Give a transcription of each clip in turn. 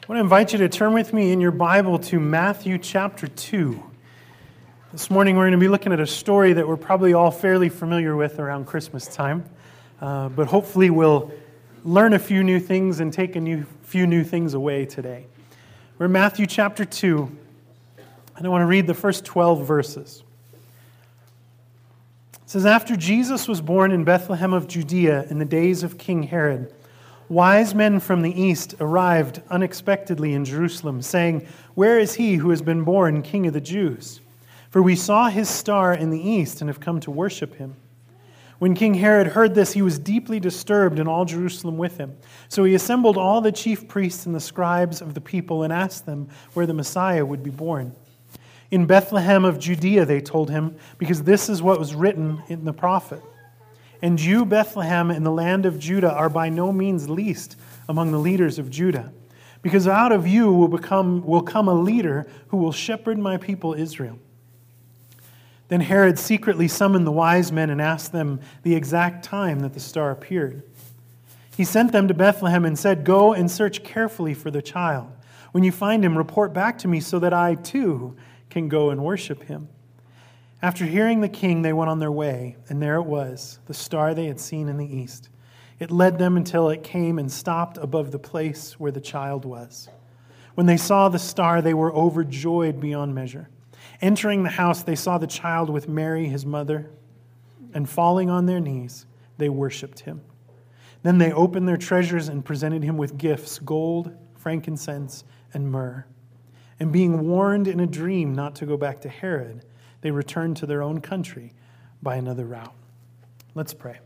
I want to invite you to turn with me in your Bible to Matthew chapter 2. This morning we're going to be looking at a story that we're probably all fairly familiar with around Christmas time, but hopefully we'll learn a few new things and take few new things away today. We're in Matthew chapter 2, and I want to read the first 12 verses. It says, "After Jesus was born in Bethlehem of Judea in the days of King Herod, wise men from the east arrived unexpectedly in Jerusalem, saying, 'Where is he who has been born King of the Jews? For we saw his star in the east and have come to worship him.' When King Herod heard this, he was deeply disturbed, and all Jerusalem with him. So he assembled all the chief priests and the scribes of the people and asked them where the Messiah would be born. 'In Bethlehem of Judea,' they told him, because this is what was written in the prophet. 'And you, Bethlehem, in the land of Judah, are by no means least among the leaders of Judah, because out of you will come a leader who will shepherd my people Israel.' Then Herod secretly summoned the wise men and asked them the exact time that the star appeared. He sent them to Bethlehem and said, 'Go and search carefully for the child. When you find him, report back to me so that I too can go and worship him.' After hearing the king, they went on their way, and there it was, the star they had seen in the east. It led them until it came and stopped above the place where the child was. When they saw the star, they were overjoyed beyond measure. Entering the house, they saw the child with Mary, his mother, and falling on their knees, they worshipped him. Then they opened their treasures and presented him with gifts, gold, frankincense, and myrrh. And being warned in a dream not to go back to Herod, they returned to their own country by another route." Let's pray.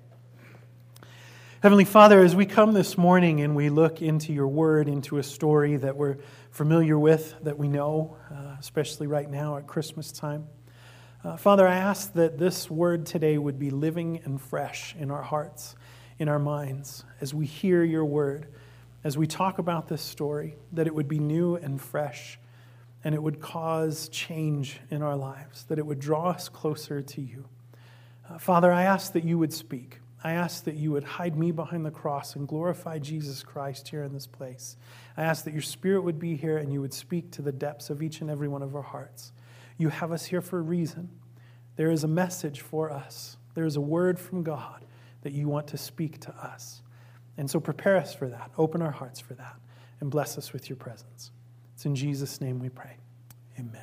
Heavenly Father, as we come this morning and we look into your word, into a story that we're familiar with, that we know, especially right now at Christmas time, Father, I ask that this word today would be living and fresh in our hearts, in our minds, as we hear your word, as we talk about this story, that it would be new and fresh, and it would cause change in our lives, that it would draw us closer to you. Father, I ask that you would speak. I ask that you would hide me behind the cross and glorify Jesus Christ here in this place. I ask that your Spirit would be here and you would speak to the depths of each and every one of our hearts. You have us here for a reason. There is a message for us. There is a word from God that you want to speak to us. And so prepare us for that. Open our hearts for that. And bless us with your presence. It's in Jesus' name we pray. Amen.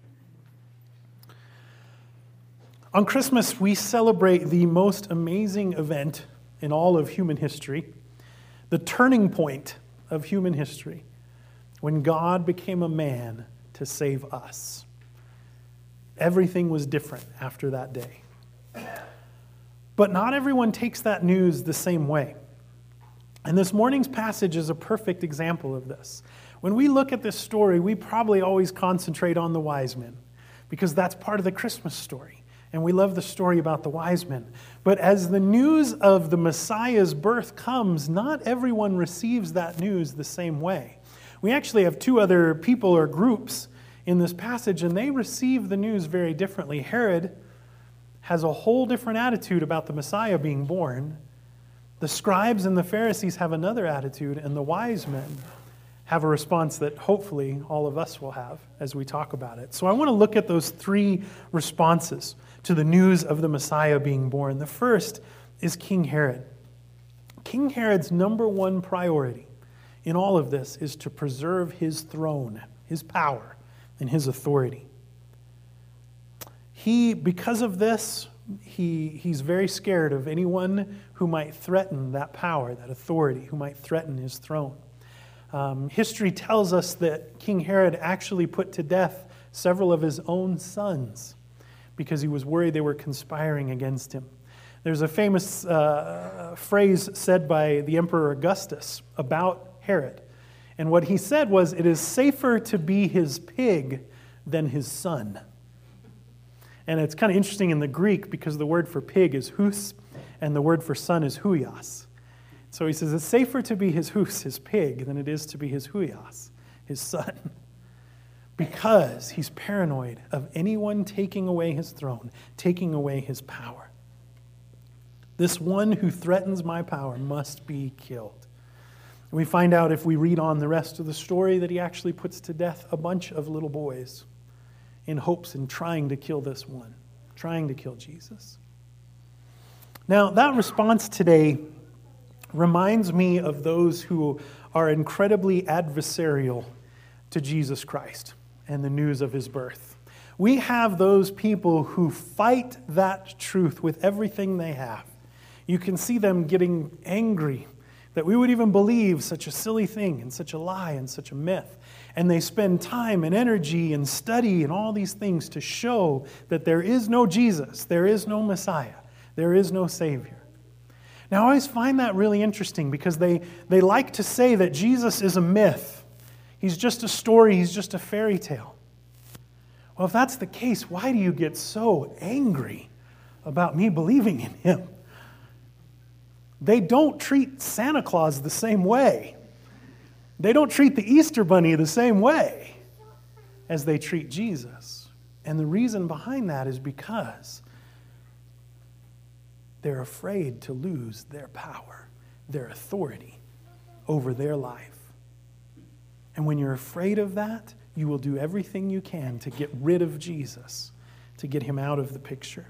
On Christmas, we celebrate the most amazing event in all of human history, the turning point of human history, when God became a man to save us. Everything was different after that day. But not everyone takes that news the same way. And this morning's passage is a perfect example of this. When we look at this story, we probably always concentrate on the wise men, because that's part of the Christmas story. And we love the story about the wise men. But as the news of the Messiah's birth comes, not everyone receives that news the same way. We actually have two other people or groups in this passage, and they receive the news very differently. Herod has a whole different attitude about the Messiah being born. The scribes and the Pharisees have another attitude, and the wise men have a response that hopefully all of us will have as we talk about it. So I want to look at those three responses to the news of the Messiah being born. The first is King Herod. King Herod's number one priority in all of this is to preserve his throne, his power, and his authority. Because of this, he's very scared of anyone who might threaten that power, that authority, who might threaten his throne. History tells us that King Herod actually put to death several of his own sons because he was worried they were conspiring against him. There's a famous phrase said by the Emperor Augustus about Herod. And what he said was, "It is safer to be his pig than his son." And it's kind of interesting in the Greek because the word for pig is hus and the word for son is huios. So he says it's safer to be his hus, his pig, than it is to be his huios, his son. Because he's paranoid of anyone taking away his throne, taking away his power. This one who threatens my power must be killed. We find out if we read on the rest of the story that he actually puts to death a bunch of little boys in hopes in trying to kill this one, trying to kill Jesus. Now, that response today reminds me of those who are incredibly adversarial to Jesus Christ and the news of his birth. We have those people who fight that truth with everything they have. You can see them getting angry that we would even believe such a silly thing and such a lie and such a myth. And they spend time and energy and study and all these things to show that there is no Jesus, there is no Messiah, there is no Savior. Now, I always find that really interesting because they like to say that Jesus is a myth. He's just a story, he's just a fairy tale. Well, if that's the case, why do you get so angry about me believing in him? They don't treat Santa Claus the same way. They don't treat the Easter Bunny the same way as they treat Jesus. And the reason behind that is because they're afraid to lose their power, their authority over their life. And when you're afraid of that, you will do everything you can to get rid of Jesus, to get him out of the picture.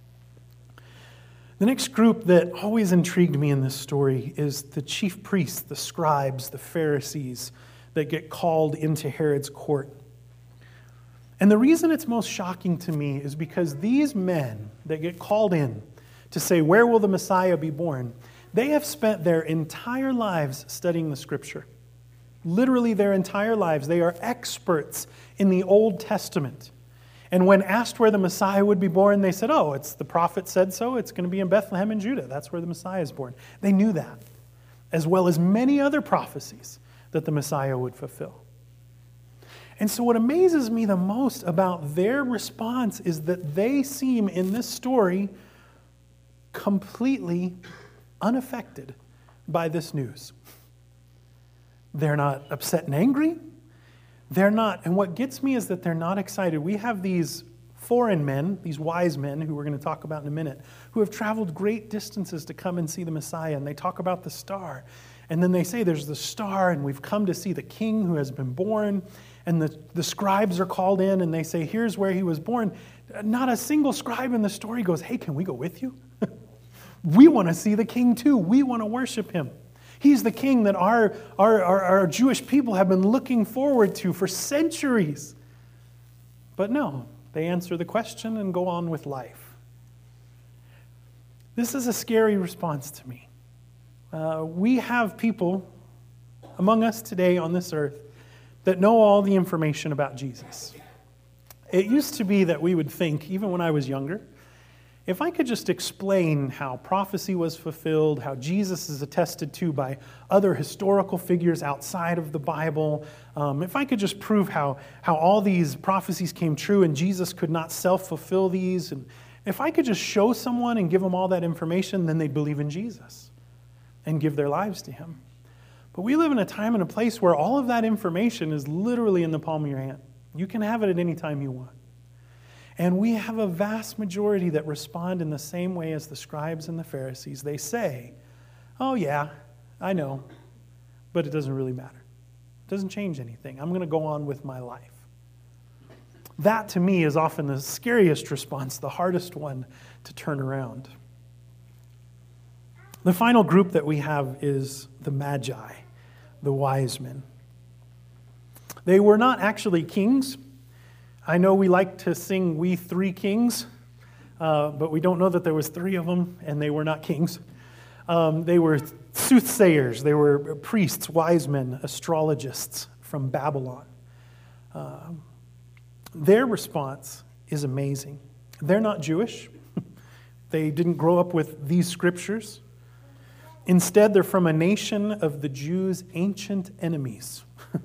The next group that always intrigued me in this story is the chief priests, the scribes, the Pharisees that get called into Herod's court. And the reason it's most shocking to me is because these men that get called in to say, where will the Messiah be born? They have spent their entire lives studying the Scripture. Literally their entire lives. They are experts in the Old Testament. And when asked where the Messiah would be born, they said, oh, it's the prophet said so. It's going to be in Bethlehem in Judah. That's where the Messiah is born. They knew that, as well as many other prophecies that the Messiah would fulfill. And so what amazes me the most about their response is that they seem in this story completely unaffected by this news. They're not upset and angry. They're not, and what gets me is that they're not excited. We have these foreign men, these wise men, who we're going to talk about in a minute, who have traveled great distances to come and see the Messiah, and they talk about the star. And then they say there's the star, and we've come to see the king who has been born. And the scribes are called in, and they say, here's where he was born. Not a single scribe in the story goes, hey, can we go with you? We want to see the king too. We want to worship him. He's the king that our Jewish people have been looking forward to for centuries. But no, they answer the question and go on with life. This is a scary response to me. We have people among us today on this earth that know all the information about Jesus. It used to be that we would think, even when I was younger, if I could just explain how prophecy was fulfilled, how Jesus is attested to by other historical figures outside of the Bible, if I could just prove how all these prophecies came true and Jesus could not self-fulfill these, and if I could just show someone and give them all that information, then they'd believe in Jesus and give their lives to him. But we live in a time and a place where all of that information is literally in the palm of your hand. You can have it at any time you want. And we have a vast majority that respond in the same way as the scribes and the Pharisees. They say, oh yeah, I know, but it doesn't really matter. It doesn't change anything. I'm going to go on with my life. That to me is often the scariest response, the hardest one to turn around. The final group that we have is the Magi, the wise men. They were not actually kings. I know we like to sing We Three Kings, but we don't know that there was three of them, and they were not kings. They were soothsayers. They were priests, wise men, astrologists from Babylon. Their response is amazing. They're not Jewish. They didn't grow up with these scriptures. Instead, they're from a nation of the Jews' ancient enemies.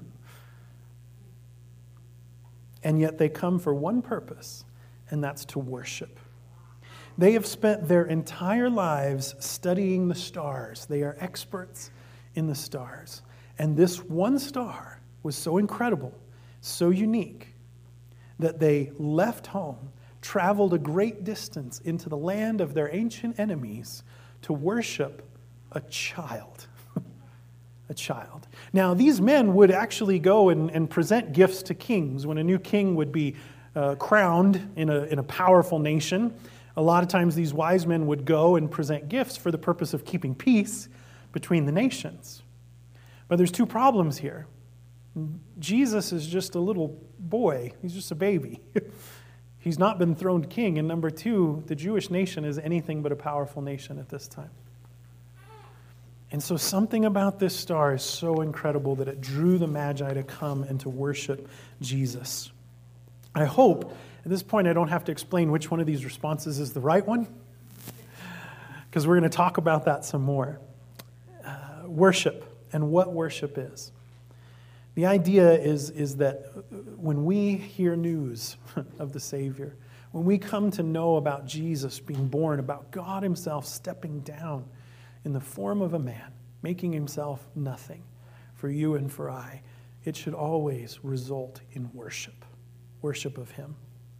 And yet they come for one purpose, and that's to worship. They have spent their entire lives studying the stars. They are experts in the stars. And this one star was so incredible, so unique, that they left home, traveled a great distance into the land of their ancient enemies to worship a child. a child. Now, these men would actually go and present gifts to kings. When a new king would be crowned in a powerful nation, a lot of times these wise men would go and present gifts for the purpose of keeping peace between the nations. But there's two problems here. Jesus is just a little boy. He's just a baby. He's not been throned king. And number two, the Jewish nation is anything but a powerful nation at this time. And so something about this star is so incredible that it drew the Magi to come and to worship Jesus. I hope at this point I don't have to explain which one of these responses is the right one, because we're going to talk about that some more. Worship and what worship is. The idea is that when we hear news of the Savior, when we come to know about Jesus being born, about God himself stepping down in the form of a man, making himself nothing for you and for I, it should always result in worship of him.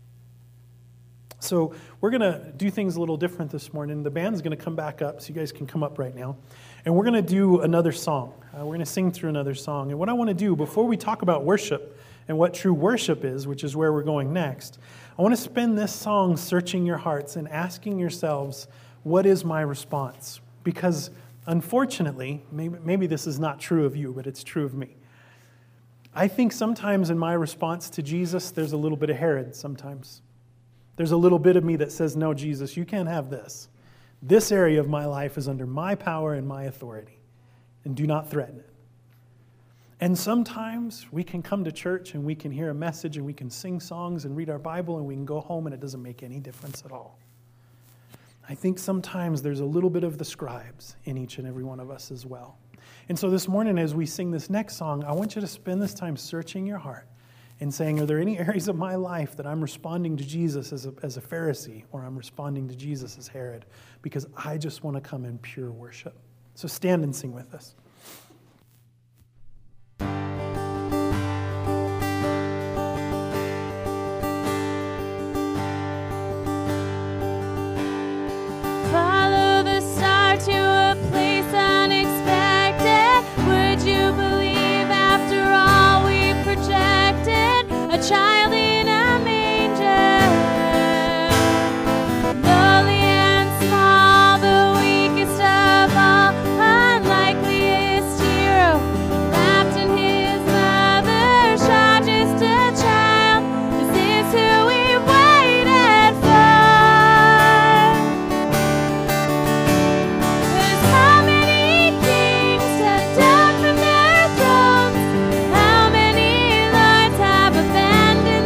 So we're going to do things a little different this morning. The band's going to come back up, so you guys can come up right now. And we're going to do another song. We're going to sing through another song. And what I want to do, before we talk about worship and what true worship is, which is where we're going next, I want to spend this song searching your hearts and asking yourselves, what is my response? Because unfortunately, maybe this is not true of you, but it's true of me. I think sometimes in my response to Jesus, there's a little bit of Herod sometimes. There's a little bit of me that says, no, Jesus, you can't have this. This area of my life is under my power and my authority, and do not threaten it. And sometimes we can come to church and we can hear a message and we can sing songs and read our Bible and we can go home and it doesn't make any difference at all. I think sometimes there's a little bit of the scribes in each and every one of us as well. And so this morning as we sing this next song, I want you to spend this time searching your heart and saying, are there any areas of my life that I'm responding to Jesus as a Pharisee, or I'm responding to Jesus as Herod? Because I just want to come in pure worship. So stand and sing with us. Follow the star to a place unexpected. Would you believe after all we projected? A child in a manger, lowly and small, the weakest of all, unlikeliest hero, wrapped in his mother's shawl, just a child. This is who we waited for. 'Cause how many kings have died from their thrones? How many lords have abandoned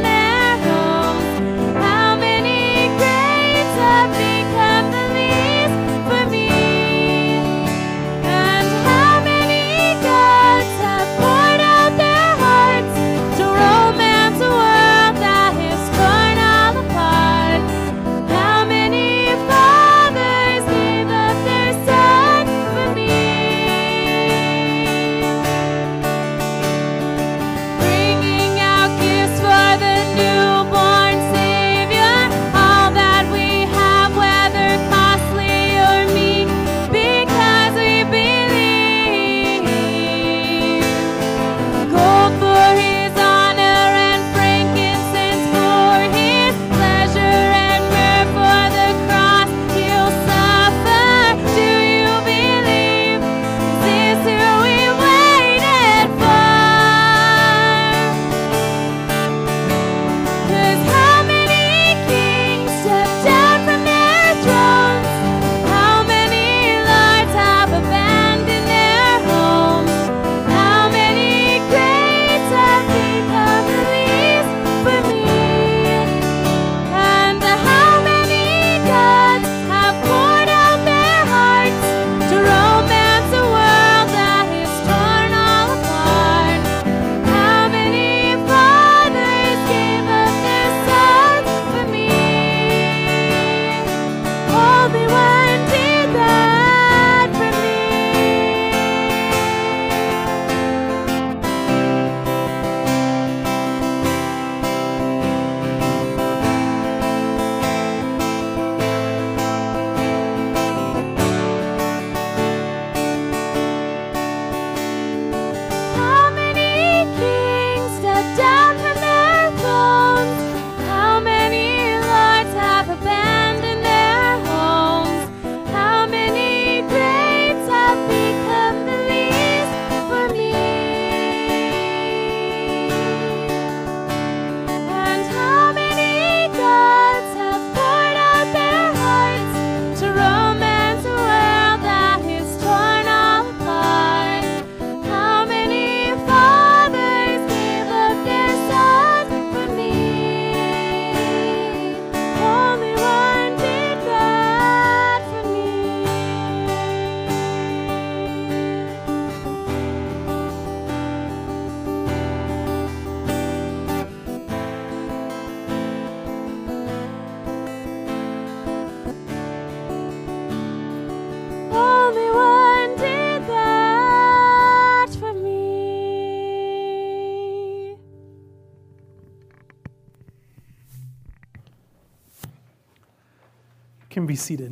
can be seated.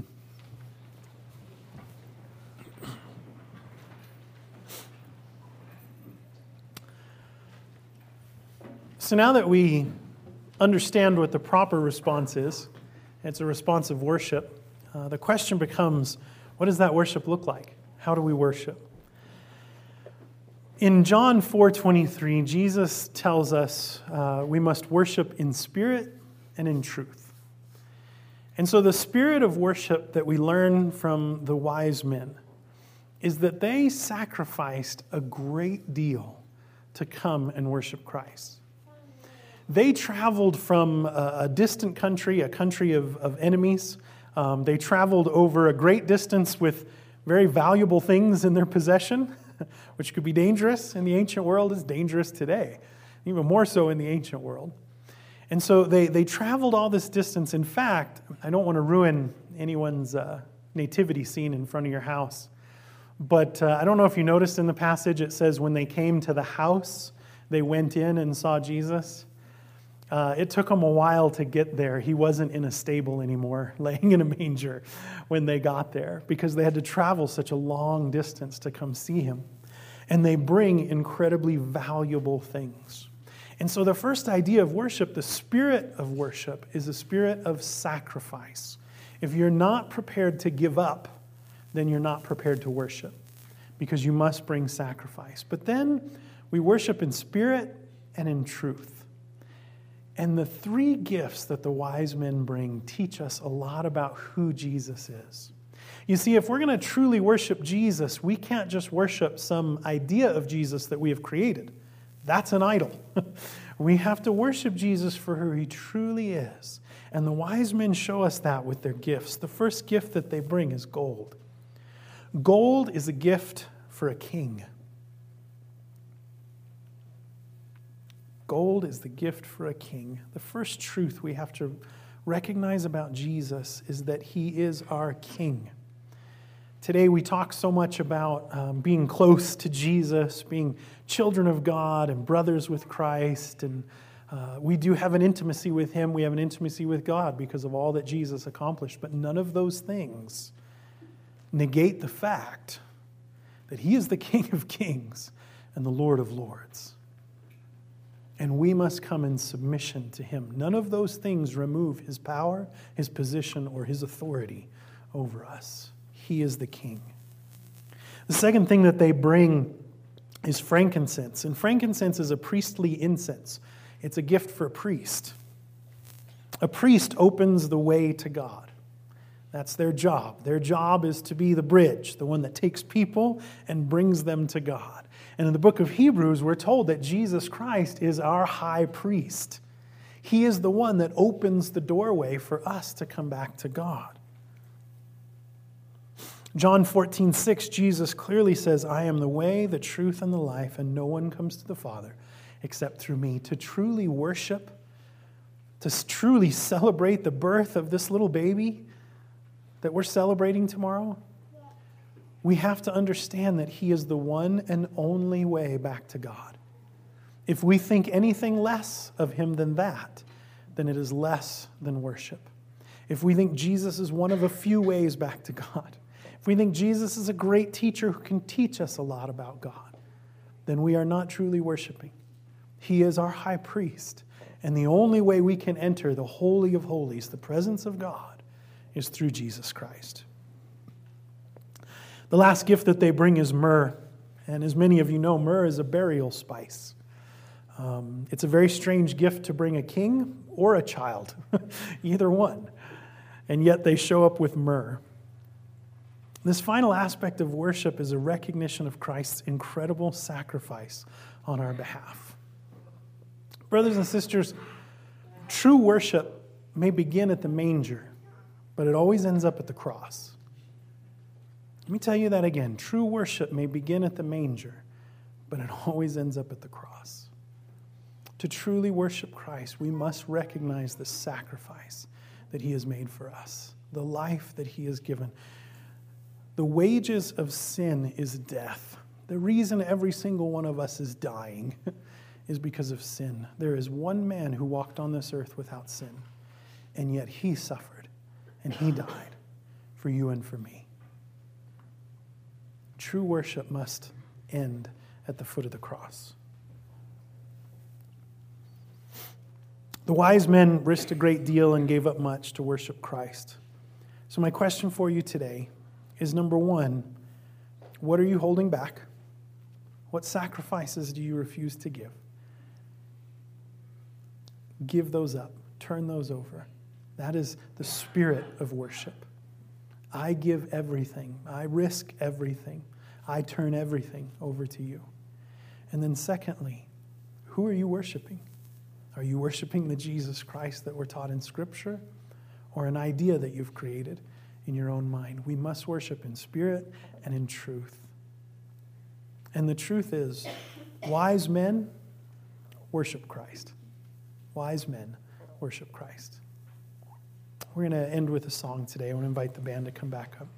So now that we understand what the proper response is, it's a response of worship, the question becomes, what does that worship look like? How do we worship? In John 4:23, Jesus tells us we must worship in spirit and in truth. And so the spirit of worship that we learn from the wise men is that they sacrificed a great deal to come and worship Christ. They traveled from a distant country, a country of enemies. They traveled over a great distance with very valuable things in their possession, which could be dangerous in the ancient world, is dangerous today, even more so in the ancient world. And so they traveled all this distance. In fact, I don't want to ruin anyone's nativity scene in front of your house, but I don't know if you noticed in the passage, it says when they came to the house, they went in and saw Jesus. It took them a while to get there. He wasn't in a stable anymore, laying in a manger when they got there, because they had to travel such a long distance to come see him. And they bring incredibly valuable things. And so the first idea of worship, the spirit of worship, is a spirit of sacrifice. If you're not prepared to give up, then you're not prepared to worship, because you must bring sacrifice. But then we worship in spirit and in truth. And the three gifts that the wise men bring teach us a lot about who Jesus is. You see, if we're going to truly worship Jesus, we can't just worship some idea of Jesus that we have created. That's an idol. We have to worship Jesus for who he truly is. And the wise men show us that with their gifts. The first gift that they bring is gold. Gold is a gift for a king. Gold is the gift for a king. The first truth we have to recognize about Jesus is that he is our king. Today we talk so much about being close to Jesus, being children of God and brothers with Christ, and we do have an intimacy with him. We have an intimacy with God because of all that Jesus accomplished, but none of those things negate the fact that he is the King of Kings and the Lord of Lords. And we must come in submission to him. None of those things remove his power, his position, or his authority over us. He is the king. The second thing that they bring is frankincense. And frankincense is a priestly incense. It's a gift for a priest. A priest opens the way to God. That's their job. Their job is to be the bridge, the one that takes people and brings them to God. And in the book of Hebrews, we're told that Jesus Christ is our high priest. He is the one that opens the doorway for us to come back to God. John 14:6, Jesus clearly says, I am the way, the truth, and the life, and no one comes to the Father except through me. To truly worship, to truly celebrate the birth of this little baby that we're celebrating tomorrow, we have to understand that he is the one and only way back to God. If we think anything less of him than that, then it is less than worship. If we think Jesus is one of a few ways back to God, if we think Jesus is a great teacher who can teach us a lot about God, then we are not truly worshiping. He is our high priest, and the only way we can enter the Holy of Holies, the presence of God, is through Jesus Christ. The last gift that they bring is myrrh, and as many of you know, myrrh is a burial spice. It's a very strange gift to bring a king or a child, either one, and yet they show up with myrrh. This final aspect of worship is a recognition of Christ's incredible sacrifice on our behalf. Brothers and sisters, true worship may begin at the manger, but it always ends up at the cross. Let me tell you that again. True worship may begin at the manger, but it always ends up at the cross. To truly worship Christ, we must recognize the sacrifice that he has made for us, the life that he has given. The wages of sin is death. The reason every single one of us is dying is because of sin. There is one man who walked on this earth without sin, and yet he suffered and he died for you and for me. True worship must end at the foot of the cross. The wise men risked a great deal and gave up much to worship Christ. So my question for you today is, number one, what are you holding back? What sacrifices do you refuse to give? Give those up. Turn those over. That is the spirit of worship. I give everything. I risk everything. I turn everything over to you. And then secondly, who are you worshiping? Are you worshiping the Jesus Christ that we're taught in Scripture, or an idea that you've created in your own mind? We must worship in spirit and in truth. And the truth is, wise men worship Christ. Wise men worship Christ. We're going to end with a song today. I want to invite the band to come back up.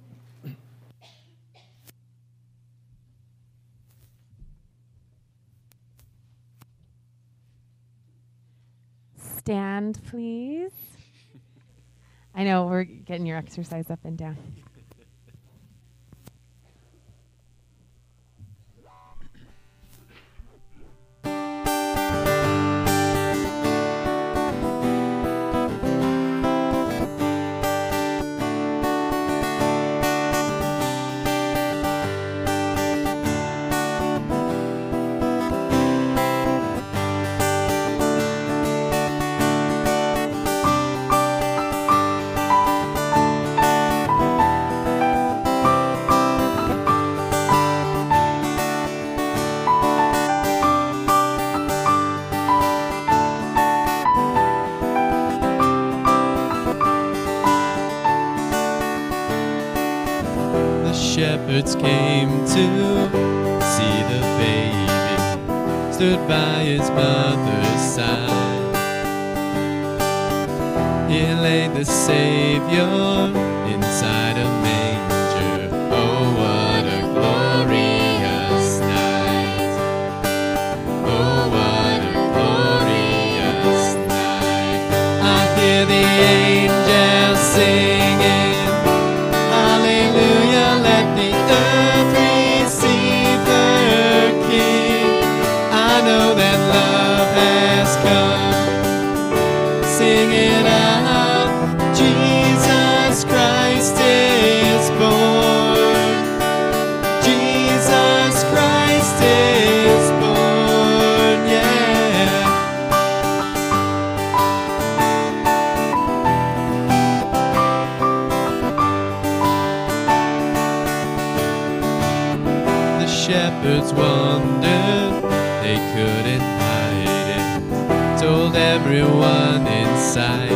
Stand, please. I know, we're getting your exercise up and down. Shepherds came to see the baby, stood by his mother's side. Here lay the Savior inside a manger. Oh, what a glorious night! Oh, what a glorious night! I hear the angels singing, hallelujah, let the earth receive her King. I know that love has come. Sing it out, Jesus Christ is born. Jesus Christ is born, yeah. The shepherds wondered, they couldn't hide it, told everyone in sight.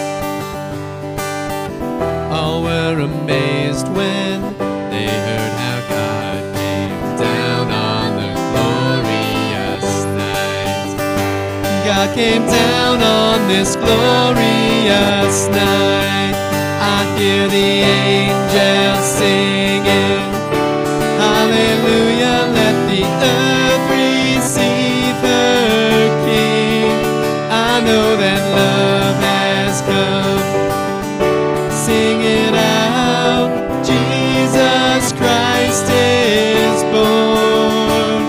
All were amazed when they heard how God came down on the glorious night. God came down on this glorious night. I hear the angels singing, hallelujah, let the earth receive her King. I know that love has come. Sing it out, Jesus Christ is born.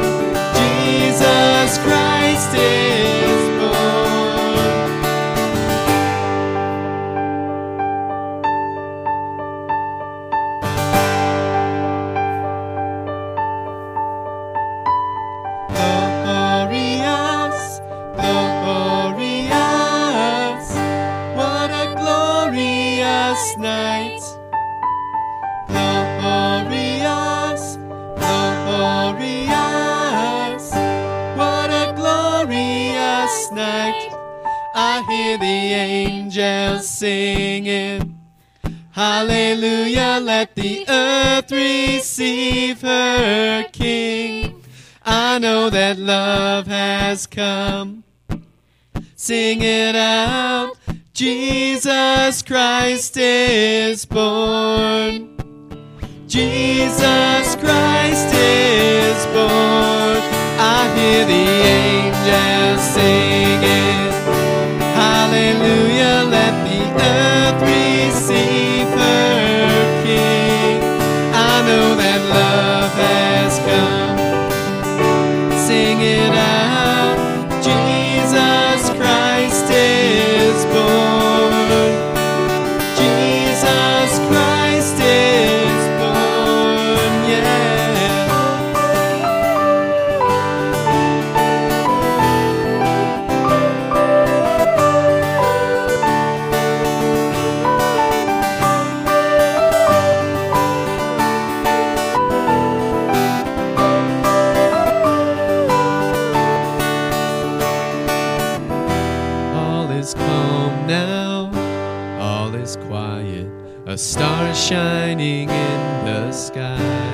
Jesus Christ is born. Glorious, glorious, what a glorious night. Glorious, glorious, what a glorious night. I hear the angels singing, hallelujah, let the earth receive her King. I know that love has come. Sing it out, Jesus Christ is born. Jesus Christ is born. I hear the angels singing, hallelujah, let the earth receive her sing it out. Jesus Christ is born. Jesus Christ is born, yeah. All is calm now, all is quiet. A star is shining in the sky.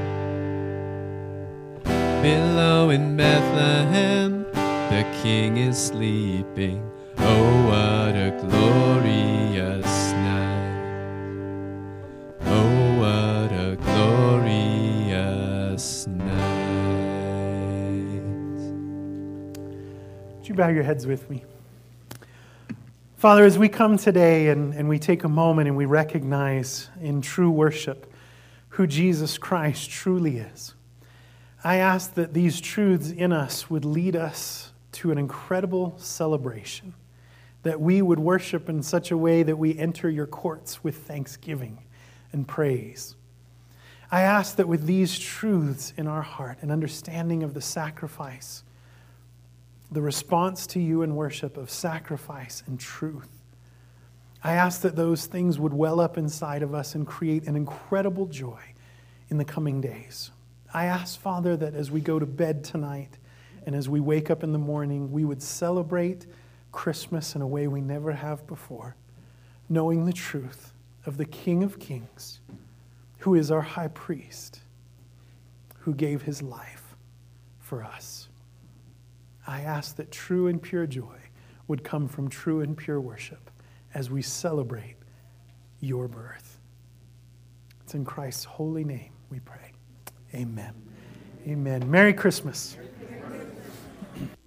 Below in Bethlehem, the King is sleeping. Oh, what a glorious night. Oh, what a glorious night. Would you bow your heads with me? Father, as we come today and we take a moment and we recognize in true worship who Jesus Christ truly is, I ask that these truths in us would lead us to an incredible celebration, that we would worship in such a way that we enter your courts with thanksgiving and praise. I ask that with these truths in our heart, an understanding of the sacrifice, the response to you in worship of sacrifice and truth, I ask that those things would well up inside of us and create an incredible joy in the coming days. I ask, Father, that as we go to bed tonight and as we wake up in the morning, we would celebrate Christmas in a way we never have before, knowing the truth of the King of Kings, who is our high priest, who gave his life for us. I ask that true and pure joy would come from true and pure worship as we celebrate your birth. It's in Christ's holy name we pray. Amen. Amen. Merry Christmas.